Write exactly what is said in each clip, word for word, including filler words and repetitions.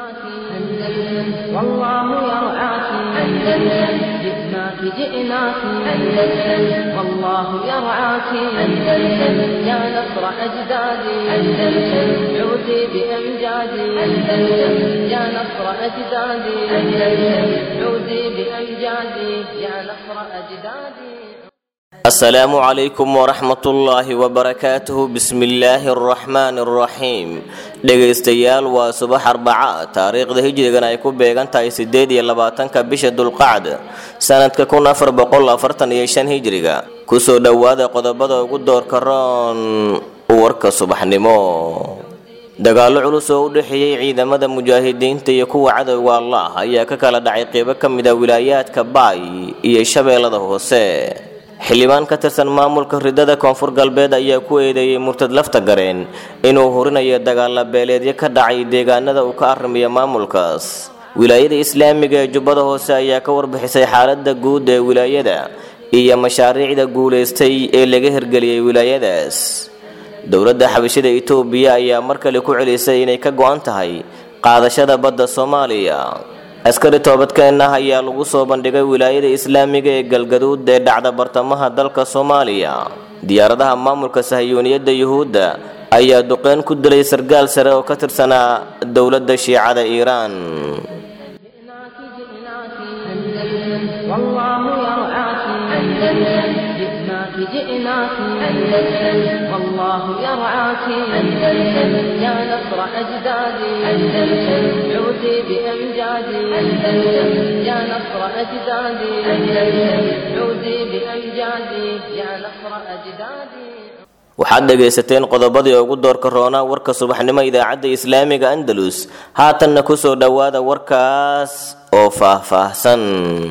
والله يرعاك أندلس جئناك جئناك أندلس والله يرعاك أندلس يا نصر أجدادي أندلس عودي بأمجادي أندلس يا نصر أجدادي أندلس عودي بأمجادي يا نصر أجدادي. السلام عليكم ورحمة الله وبركاته. بسم الله الرحمن الرحيم. dhegaystayaal waa subax arbaca taariikhda hijrigan ay ku beegan tahay sideed iyo labaatanka bisha dulqacda sanadka kun afar boqol afartan iyo shan hijriga. kusoo dhawaada qodobada ugu doorka roon warka subaxnimo. dagaalo culus oo u dhaxeeyay ciidamada mujaahidiinta iyo kuwa cadawga Allah ayaa ka kala dhacay qaybo ka mid ah wilaayaadka Baay iyo Shabeellada Hoose. xildhibaan ka tirsan maamulka ridada koonfur galbeed ayaa ku eedeeyay murtad lafta gareen inuu horinayo dagaal beeleedyo ka dhacay deegaanada uu ka arrimiyo maamulkaas. wilaayada islaamiga ee Jubbada Hoose ayaa ka warbixisay xaaladda guud ee wilaayada iyo mashaariicda guuleystay ee laga hirgeliyay wilaayadaas. dowladda xabashida Itoobiya ayaa markale ku celisay inay ka go'an tahay qaadashada badda Soomaaliya. askari toobadkeenna ayaa lagu soo bandhigay wilaayada islaamiga ee galgaduud ee dhacda bartamaha dalka Soomaaliya. diyaaradaha maamulka sahayuuniyadda Yuhuudda ayaa duqeyn ku dilay sargaal sare oo ka tirsanaa dowladda Shiicada Iiraan. جئناك أندلس والله يرعاك أندلس يا نصر أجدادي أندلس عودي بأمجادي أندلس يا نصر أجدادي أندلس عودي بأمجادي يا نصر أجدادي. waxaad dhagaysateen qodobadii ugu doorka roona warka subaxnimo idaacadda islaamiga Andalus. haatanna ku soo dhawaada warkaas oo faahfaahsan.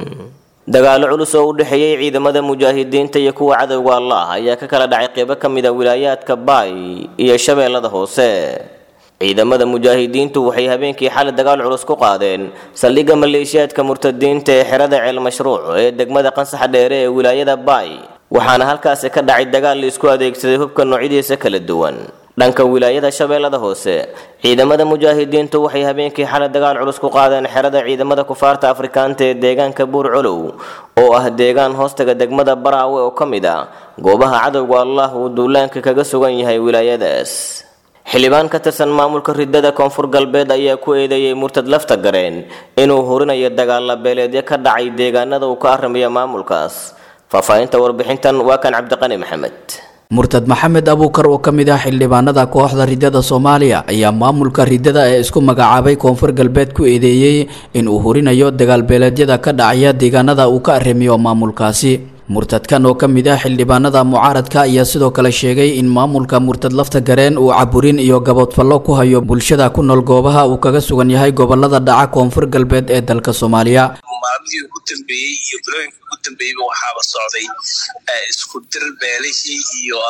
dagaalo culus oo u dhaxeeyay ciidamada mujaahidiinta iyo kuwa cadawga Allah ayaa ka kala dhacay qaybo ka mid ah wilaayaadka Baay iyo Shabeellada Hoose. ciidamada mujaahidiintu waxay habeenkii xal dagaal culus ku qaadeen saldhigga maleeshiyaadka murtadiinta ee xirada ceel mashruuc ee degmada Qansax Dheere ee wilaayada Baay, waxaana halkaas ka dhacay dagaal la isku adeegsaday hubka noocyadiisa kala duwan. dhanka wilaayada Shabeellada Hoose, ciidamada mujaahidiintu waxay habeenkii xal dagaal culus ku qaadeen xirada ciidamada kufaarta Afrikaanta ee deegaanka Buurcolow oo ah deegaan hoostaga degmada Baraawe oo kamid ah goobaha cadawga Allah uu duulaanka kaga sugan yahay wilaayadaas. xildhibaan ka tirsan maamulka ridada koonfur galbeed ayaa ku eedeeyay murtad lafta gareen inuu horinayo dagaal beeleedyo ka dhacay deegaanada uu ka arrimiyo maamulkaas. faahfaahinta warbixintan waa kan Cabdiqani Maxamed. murtad maxamed abuukar oo ka mid ah xildhibaanada kooxda ridada Soomaaliya ayaa maamulka ridada ee isku magacaabay koonfur galbeed ku eedeeyay in uu horinayo dagaal beeleedyada ka dhacaya deegaanada uu ka arrimiyo maamulkaasi. murtadkan oo ka mid ah xildhibaanada mucaaradka ayaa sidoo kale sheegay in maamulka murtad lafta gareen uu caburin iyo gaboodfallo ku hayo bulshada ku nool goobaha uu kaga sugan yahay gobolada dhaca koonfur galbeed ee dalka Soomaaliya. maalmihii ugu dambeeyay iyo bilooyinkii ugu dambeeyayba waxaaba socday isku dir beelihii iyo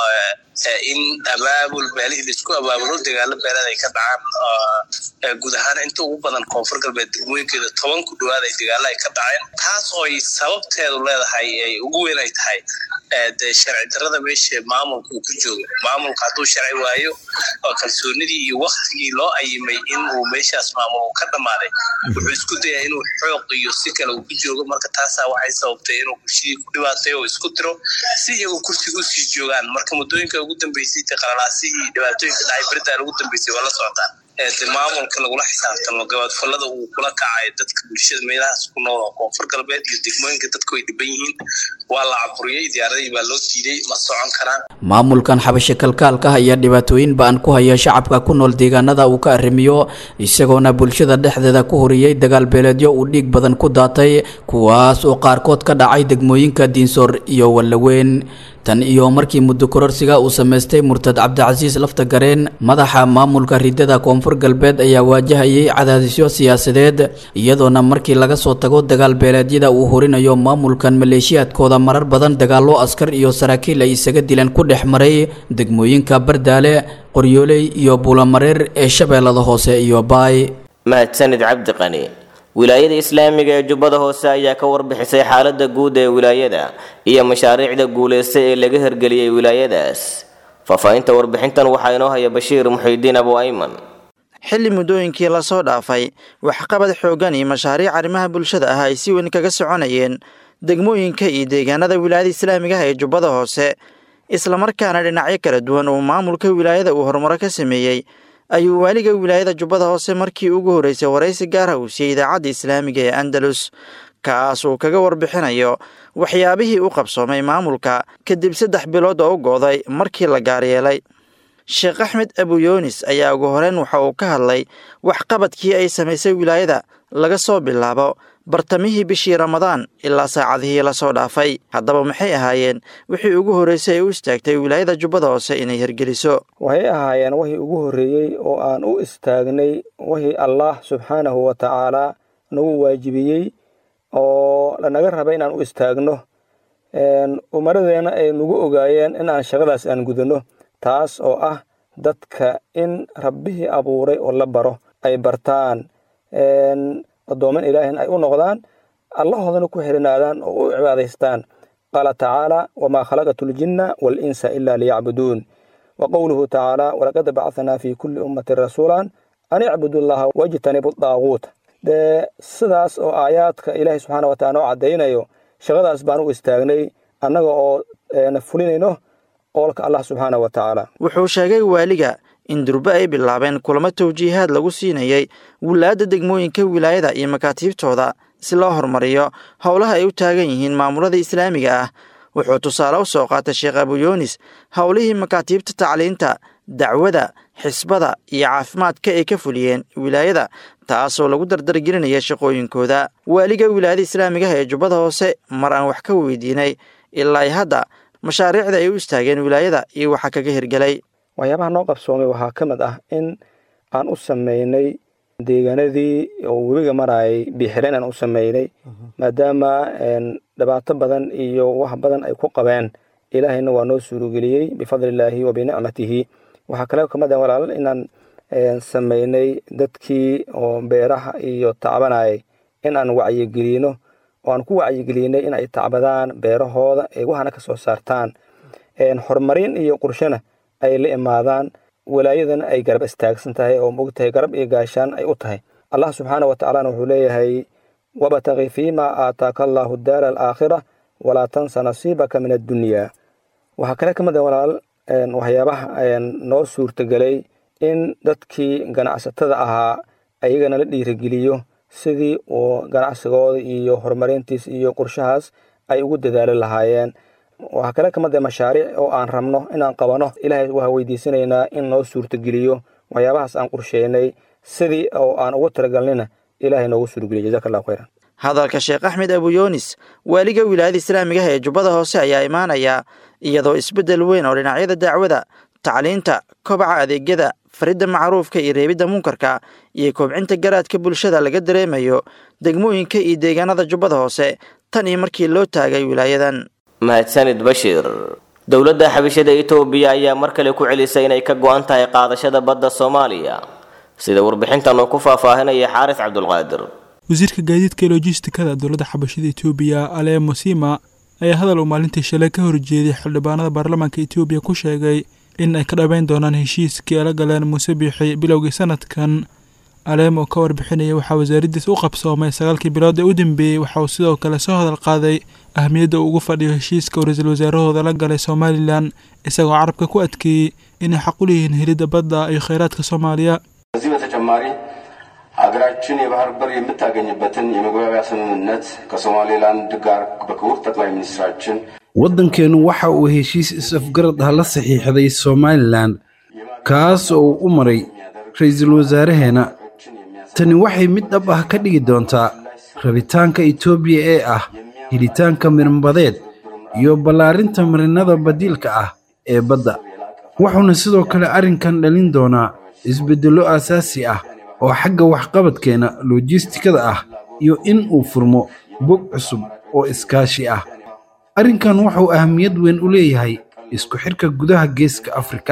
in abaabul beelihii la isku abaabulo dagaalo beeleed ay ka dhacaan guud ahaan inta ugu badan koonfur galbeed degmooyinkeeda toban ku dhawaad ay dagaalo ay ka dhaceen. taas oo ay sababteedu leedahay ay ugu weyn ay tahay de sharci darrada meesha maamulka uu ku joogo. maamulka hadduu sharci waayo oo kalsoonidii iyo waqtigii loo ayimay in uu meeshaas maamul uu ka dhammaaday wuxuu isku dayaa inuu xoog iyo si kale uu ku joogo. marka taasaa waxay sababtay inuu bulshadii ku dhibaatay oo isku diro si iyagu kursiga usii joogaan. marka muddooyinka ugu dambeysay qalalaasihii dhibaatooyinka dhacay beritaan ugu dambeysay waa la socotaan maamulka lagula xisaabtamo gaboodfallada uu kula kacayo dadka bulshada meelahaas ku nool oo koonfur galbeed iyo degmooyinka dadku ay dhiban yihiin waa la caburiyey, diyaaradii baa loo diiday, ma socon karaan. maamulkan xabasho kalkaalka ayaa dhibaatooyin ba'an ku haya shacabka ku nool deegaanada uu ka arrimiyo, isagoona bulshada dhexdeeda ku horiyey dagaal beeleedyo uu dhiig badan ku daatay kuwaas oo qaarkood ka dhacay degmooyinka Diinsoor iyo Wallaweyn. tan iyo markii muddo kororsiga uu sameystay murtad Cabdicasiis lafta gareen madaxa maamulka ridada koonfur galbeed ayaa waajahayay cadaadisyo siyaasadeed, iyadoona markii laga soo tago dagaal beeleedyada uu horinayo maamulkan maleeshiyaadkooda marar badan dagaalo askar iyo saraakiil ay isaga dileen ku dhex maray degmooyinka Bardaale, Qoryooley iyo Buulamareer ee Shabeellada Hoose iyo Baay. mahadsanid Cabdiqani. wilaayada islaamiga ee Jubbada Hoose ayaa ka warbixisay xaaladda guud ee wilaayada iyo mashaariicda guuleystay ee laga hirgeliyay wilaayadaas. faahfaahinta warbixintan waxaa inoo haya Bashiir Muxiidiin Abu Ayman. xilli muddooyinkii lasoo dhaafay waxqabad xooggan iyo mashaariic arrimaha bulshada ah ay si weyn kaga soconayeen degmooyinka iyo deegaanada wilaayada islaamiga ah ee jubbada hoose islamarkaana dhinacyo kala duwan uu maamulka wilaayada uu horumaro ka sameeyey ayuu waaliga wilaayada jubbada hoose markii ugu horreysay waraysi gaar ah uu siiyey idaacadda islaamiga ee andalus kaas uu kaga warbixinayo waxyaabihii u qabsoomay maamulka kadib saddex bilood oo u go'day markii la gaaryeelay sheekh axmed abuyoonis ayaa ugu horeyn waxa uu ka hadlay waxqabadkii ay samaysay wilaayada laga soo bilaabo bartamihii bishii ramadaan ilaa saacadihii lasoo dhaafay haddaba maxay ahaayeen wixii ugu horreysay ay u istaagtay wilaayada jubbada hoose inay hirgeliso waxay ahaayeen wixii ugu horreeyey oo aan u istaagnay wixii allah subxaanahu wa tacaalaa nagu waajibiyey oo lanaga raba inaan u istaagno umaradeena ay nagu ogaayeen in aan shaqadaas aan gudano taas oo ah dadka in rabbihii abuuray oo la baro ay bartaan addooman ilaahin ay u noqdaan allahoodana ku xirinaadaan oo u cibaadaystaan qaala tacaala wamaa khalaqatu ljinna waalinsa ila liyacbuduun wa qowluhu tacaala walaqad bacanaa fii kulli ummatin rasuulan an icbudu llaha wajtanibu daaguut dee sidaas oo aayaadka ilaahay subxaana wa tacala noo caddaynayo shaqadaas baan u istaagnay annaga oo fulinayno qowlka allah subxaana wa tacaala wuxuu sheegay waaliga in durbe ay bilaabeen kulamo tawjiihaad lagu siinayay wilaayadda degmooyinka wilaayada iyo makaatiibtooda si loo horumariyo howlaha ay u taagan yihiin maamulada islaamiga ah wuxuu tusaale u soo qaatay sheekh abuyoonis howlihii makaatiibta tacliinta dacwada xisbada iyo caafimaadka ay ka fuliyeen wilaayada taasoo lagu dardargelinaya shaqooyinkooda waaliga wilaayada islaamiga ah ee jubbada hoose mar aan wax ka weydiinay ilaa hadda mashaariicda ay u istaageen wilaayada iyo waxa kaga hirgelay waxyaabaha noo qabsoomay waxaa ka mid ah in aan u samaynay deegaanadii oo webiga maraayay biixireen aan u samaynay maadaama dhibaato badan iyo wax badan ay ku qabeen ilaahayna waa noo suurogeliyey bifadlillaahi wa binicmatihi waxaa kale ka mid ah walaal inaan samaynay dadkii oo beeraha iyo tacbanayay in aan wacyigelino oo aan ku wacyigelinay in ay tacbadaan beerahooda ee waxana ka soo saartaan horumarin iyo qorshana ay la imaadaan walaayadana ay garab istaagsan tahay oo mogtahay garab iyo gaashaan ay u tahay allah subxaana wa tacaalana wuxuu leeyahay wabtaqi fiimaa aataaka allaahu daara alaakhira walaa tansa nasiibaka min addunyaa waxaa kale ka mid ah walaal waxyaabaha noo suurtagelay in dadkii ganacsatada ahaa ayagana la dhiirigeliyo sidii uu ganacsigooda iyo horumarintiis iyo qorshahaas ay ugu dadaali lahaayeen waxaa kale ka mid ah mashaariic oo aan rabno inaan qabano ilaahay waxaa weydiisanaynaa in noo suurtageliyo waxyaabahaas aan qorsheynay sidii oo aan ugu talagalnina ilaahay noogu suurtageliyo jazaaka allahu khayran hadalka sheekh axmed abuyoonis waaliga wilaayada islaamiga ah ee jubbada hoose ayaa imaanaya iyadoo isbeddel weyn oo dhinacyada dacwada tacliinta kobaca adeegyada faridda macruufka iyo reebidda munkarka iyo kobcinta garaadka bulshada laga dareemayo degmooyinka iyo deegaanada jubbada hoose tan iyo markii loo taagay wilaayadan mahadsanid bashiir dowladda xabashada itoobiya ayaa mar kale ku celisay inay ka go'an tahay qaadashada badda soomaaliya sida warbixintan uu ku faahfaahinaya xaaris cabdulqaadir wasiirka gaadiidka iyo logistikada dowladda xabashada itoobiya ale musima ayaa hadal uu maalintii shalay ka horjeeday xildhibaanada baarlamaanka itoobiya ku sheegay in ay ka dhabayn doonaan heshiiskii ala galeen muuse biixi bilowgii sanadkan aleem oo ka warbixinaya waxaa wasaaraddiis u qabsoomay sagaalkii bilood ee u dambeeyey waxa uu sidoo kale soo hadal qaaday ahmiyadda uu ugu fadhiyo heshiiska uu ra-iisul wasaarahooda la galay somalilan isagoo carabka ku adkeeyey inay xaq u leeyihiin helidda badda iyo khayraadka soomaaliya በዚህ በተጨማሪ ሀገራችን የባህር በር የምታገኝበትን የመግባቢያ ስምምነት ከሶማሌላንድ ጋር በክቡር ጠቅላይ ሚኒስትራችን waddankeenu waxa uu heshiis is-afgarad ah la saxiixday somalilan kaas oo u maray ra-iisul wasaaraheena tani waxay mid dhab ah ka dhigi doontaa rabitaanka itoobiya ee ah helitaanka mirinbadeed iyo ballaarinta marinnada badiilka ah ee badda wuxuuna sidoo kale arrinkan dhalin doonaa isbeddello aasaasi ah oo xagga waxqabadkeena lojistikada ah iyo in uu furmo bog cusub oo iskaashi ah arrinkan wuxuu ahmiyad weyn u leeyahay isku xirka gudaha geeska Afrika.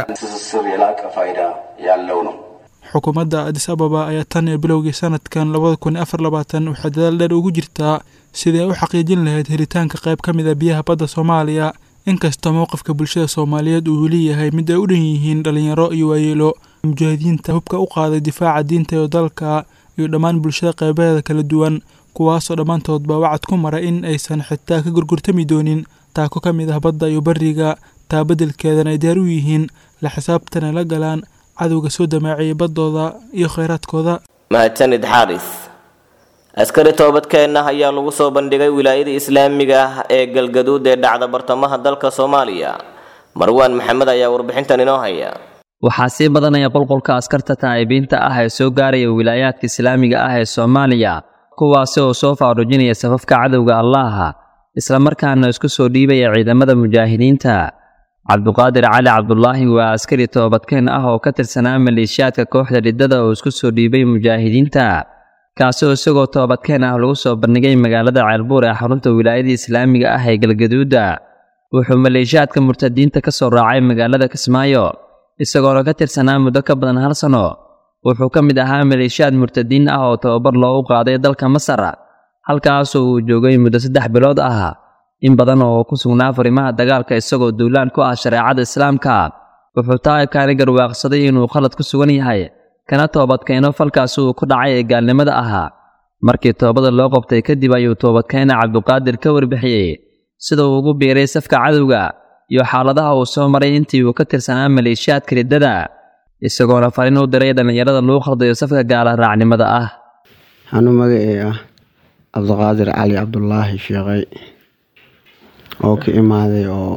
xukuumadda Addis Ababa ayaa tan iyo bilowgii sanadkan laba kun iyo afar iyo labaatan waxay dadaal dheer ugu jirtaa sidii ay u xaqiijin lahayd helitaanka qayb ka mid ah biyaha badda Soomaaliya inkastoo mowqifka bulshada Soomaaliyeed uu leeyahay mid ay u dhan yihiin dhalinyaro iyo waayeelo mujaahidiinta hubka u qaaday difaaca diinta iyo dalka iyo dhammaan bulshada qeybaheeda kala duwan kuwaasoo dhammaantoodba wacad ku mara in aysan xitaa ka gurgurtami doonin taako ka mid ah badda iyo bariga taa beddelkeedana ay diyaar u yihiin la xisaabtana la galaan cadowga soo damaaciyay baddooda iyo kheyraadkooda. mahadsanid xaaris. askari toobadkeenna ayaa lagu soo bandhigay wilaayada islaamiga ah ee galgaduud ee dhacda bartamaha dalka Soomaaliya. marwaan maxamed ayaa warbixintan inoo haya. waxaa sii badanaya qolqolka askarta taa'ibiinta ah ee soo gaaraya wilaayaadka islaamiga ah ee Soomaaliya kuwaasi oo soo faarujinaya safafka cadowga Allaah isla markaana isku soo dhiibaya ciidamada mujaahidiinta. Cabduqaadir Cali Cabdullaahi waa askari toobadkeen ah oo ka tirsanaa maleeshiyaadka kooxda riddada oo isku soo dhiibay mujaahidiinta kaasi oo isagoo toobadkeen ah lagu soo bandhigay magaalada Ceelbuur ee xarunta wilaayada islaamiga ah ee Galgaduud. wuxuu maleeshiyaadka murtadiinta ka soo raacay magaalada Kismaayo isagoo ka tirsanaa muddo ka badan hal sano. wuxuu ka mid ahaa maleeshiyaad murtadiin ah oo tababar loogu qaaday dalka Masar halkaas oo uu joogay muddo saddex bilood ah in badan oo ku sugnaa fariimaha dagaalka isagoo duulaan ku ah shareecada islaamka. wuxuu taayibkaani garwaaqsaday inuu khalad ku sugan yahay kana toobadkeeno falkaas uu ku dhacay ee gaalnimada ahaa. markii toobada loo qabtay kadib ayuu toobadkeena Cabduqaadir ka warbixiyey sida uu ugu biiray safka cadowga iyo xaaladaha uu soo maray intii uu ka tirsanaa maleeshiyaadka riddada isagoona fariin u diray dhalinyarada loo khaldayo safka gaala raacnimada ah. anu magacay ah Cabduqaadir Cali Cabdullaahi Sheekhay oo ka imaaday oo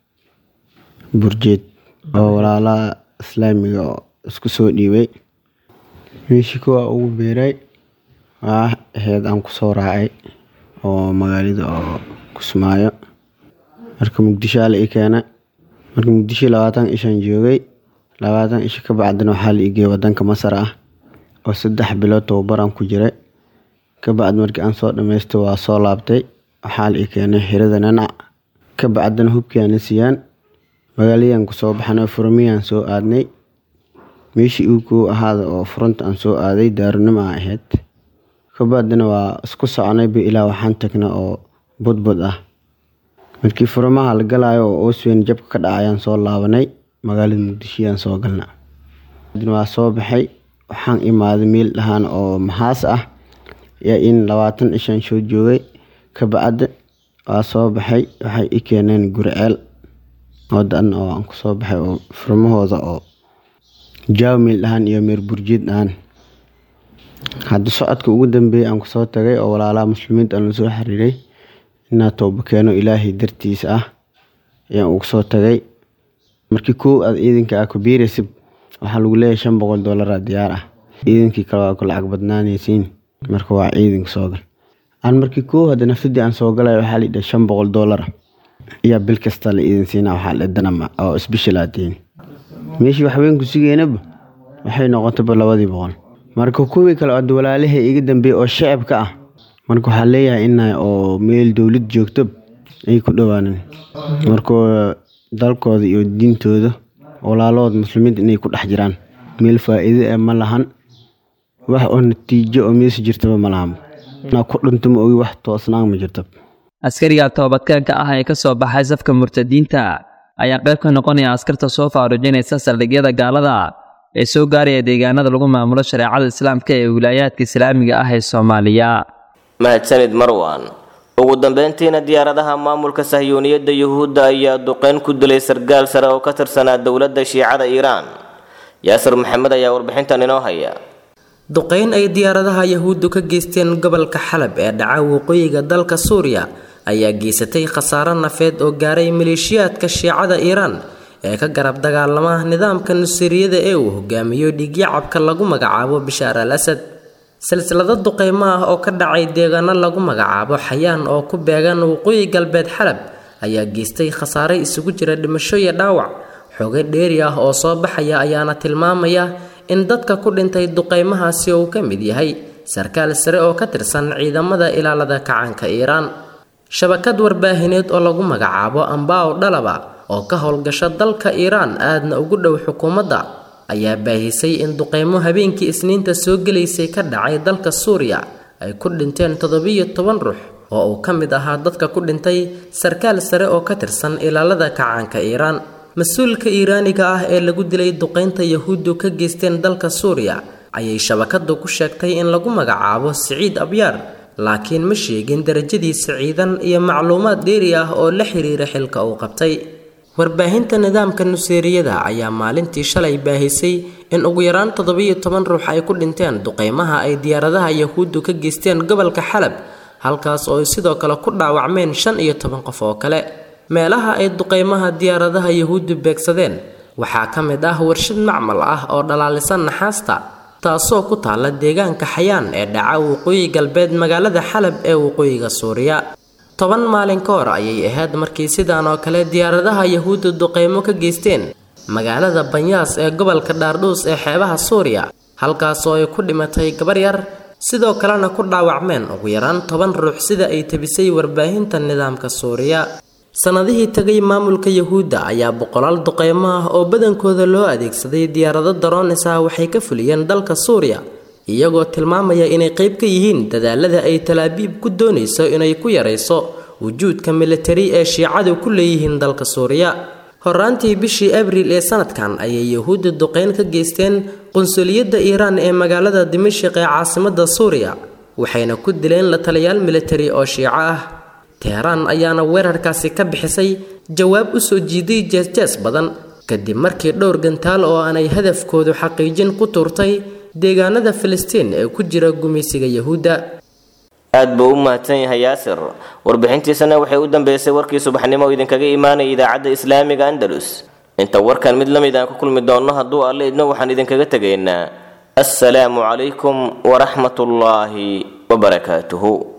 burjeed oo walaalaha islaamiga oo isku soo dhiibay meeshii kuwa ugu biiray waa ahayd aan ku soo raacay oo magaalada oo Kismaayo marka Muqdisho la ii keenay marka Muqdisho labaatan ishan joogay labaatan ish ka bacdina waxaa la igay wadanka Masar ah oo saddex bilood tababaran ku jiray ka bacd markii aan soo dhameystay waa soo laabtay waxaa la ii keenay xirada Nanac ka bacdina hubkiyaan siiyaan magaalada ku soo baxnay furmiyaan soo aadnay meeshii uu ku ahaada oo front aan soo aaday daarnimo ahayd ka bacdina waa isku soconay bi ilaa waxaan tagnaa oo budbud ah markii furmaha la galaayo oo Oosweyn jabka ka dhacayaan soo laabanay magaalada Muqdisho aan soo galnaa waa soo baxay waxaan imaaday meel dhahan oo maxaas ah ya in labaatan ishan soo joogay ka bacd waa soo baxay waxay i keeneen Gurceel wadan oo aan ku soo baxay oo furmahooda oo jaamil dhahan iyo meer burjeed dhahan hadda socodka ugu dambeeyay aan ku soo tagay oo walaalaha muslimiinta aan soo xiriiray inaa tooba keeno Ilaahay dartiisa ah ayaan ugu soo tagay markii koo aad ciidanka ah ku biirisib waxa lagu leeyahay shan boqol dollar diyaar ah ciidankii kale waa ku lacag badnaanaysiin marka waa ciidanka soo gal aan markii koo hadda nafsadii aan soo galay waxa la dhigay shan boqol dollar iyo bil kasta la ciidan siina waxa la dhanama oo special aadeen meeshii wax weyn ku sigeynaba waxay noqotay labadii boqol marka kuwii kale oo walaalaha iga dambeeyay oo shacabka ah marka waxa leeyahay in oo meel dawlad joogto ay ku dhawaaneen marka dalkooda iyo diintooda walaalood muslimiinta inay ku dhex jiraan meel faa'iido ah ma lahan wax oo natiijo oo mees jirtaba ma lahan na ku dhuntimo oo wax toosnaan ma jirto. askariga toobadkeenka ah ee ka soo baxay safka murtadiinta ayaa qayb ka noqonaya askarta soo faarujinaysa saldhigyada gaalada ee soo gaaraya deegaanada lagu maamulo shareecada islaamka ee wilaayaadka islaamiga ah ee Soomaaliya. mahadsanid Marwan. ugu dambeyntiina diyaaradaha maamulka Sahyuuniyadda Yuhuudda ayaa duqeyn ku dilay sargaal sare oo ka tirsanaa dowladda Shiicada Iiraan. Yaasir Maxamed ayaa warbixintan inoo haya. duqeyn ay diyaaradaha Yuhuuddu ka geysteen gobolka Xalab ee dhaca waqooyiga dalka Suuriya ayaa geysatay khasaare nafeed oo gaaray maleeshiyaadka Shiicada Iiraan ee ka garab dagaalama nidaamka nusiriyada ee uu hogaamiyo dhigyacabka lagu magacaabo Bishaar al-Asad. silsilada duqeymo ah oo ka dhacay deegaano lagu magacaabo Xayaan oo ku beegan waqooyi galbeed Xalab ayaa geystay khasaare isugu jira dhimasho iyo dhaawac. xoogay dheeri ah oo soo baxaya ayaana tilmaamaya in dadka ku dhintay duqeymahaasi uu ka mid yahay sarkaal sare oo ka tirsan ciidamada ilaalada kacaanka Iiraan. shabakad warbaahineed oo lagu magacaabo Ambao Dhalaba oo ka howlgasha dalka Iiraan aadna ugu dhow xukuumadda ayaa baahisay in duqeymo habeenkii Isniinta soo galeysay ka dhacay dalka Suuriya ay ku dhinteen toddoba iyo toban ruux oo uu ka mid ahaa dadka ku dhintay sarkaal sare oo ka tirsan ilaalada kacaanka Iiraan. mas-uulka iiraaniga ah ee lagu dilay duqeynta yahuuddu ka geysteen dalka suuriya ayay shabakadu ku sheegtay in lagu magacaabo siciid abyaar laakiin ma sheegin darajadiisa ciidan iyo macluumaad dheeri ah oo la xiriira xilka uu qabtay warbaahinta nidaamka nuseeriyada ayaa maalintii shalay baahisay in ugu yaraan toddobiyo toban ruux ay ku dhinteen duqeymaha ay diyaaradaha yahuuddu ka geysteen gobolka xalab halkaas oo ay sidoo kale ku dhaawacmeen shan iyo toban qof oo kale meelaha ay duqeymaha diyaaradaha yahuuddu beegsadeen waxaa ka mid ah warshad macmal ah oo dhalaalisan naxaasta taasoo ku taala deegaanka xayaan ee dhaca waqooyi galbeed magaalada xalab ee waqooyiga suuriya toban maalin ka hor ayay ahayd markii sidaan oo kale diyaaradaha yahuudda duqeymo ka geysteen magaalada banyaas ee gobolka dhaardhuus ee xeebaha suuriya halkaas oo ay ku dhimatay gabar yar sidoo kalena ku dhaawacmeen ugu yaraan toban ruux sida ay tabisay warbaahinta nidaamka suuriya sanadihii tagay maamulka yahuudda ayaa boqolaal duqeymo ah oo badankooda loo adeegsaday diyaarado daroonis ah waxay ka fuliyeen dalka suuriya iyagoo tilmaamaya inay qayb ka yihiin dadaalada ay talaabiib ku doonayso inay ku yarayso wujuudka militari ee shiicadu ku leeyihiin dalka suuriya horaantii bishii abriil ee sanadkan ayay yahuudda duqeyn ka geysteen qunsuliyadda iiraan ee magaalada dimashq ee caasimadda suuriya waxayna ku dileen la taliyaal militari oo shiico ah teheraan ayaana weerarkaasi ka bixisay jawaab u soo jiiday jeesjees badan kadib markii dhowr gantaal oo aanay hadafkoodu xaqiijin ku tuurtay deegaanada filistiin ee ku jira gumaysiga yahuudda aad buu u mahadsan yahay yaasir warbixintiisana waxay u dambeysay warkii subaxnimo oo idinkaga imaanaya idaacadda islaamiga andalus inta warkan mid lamid aan ku kulmi doonno hadduu alle idno waxaan idinkaga tegaynaa assalaamu calaykum waraxmatullaahi wabarakaatuhu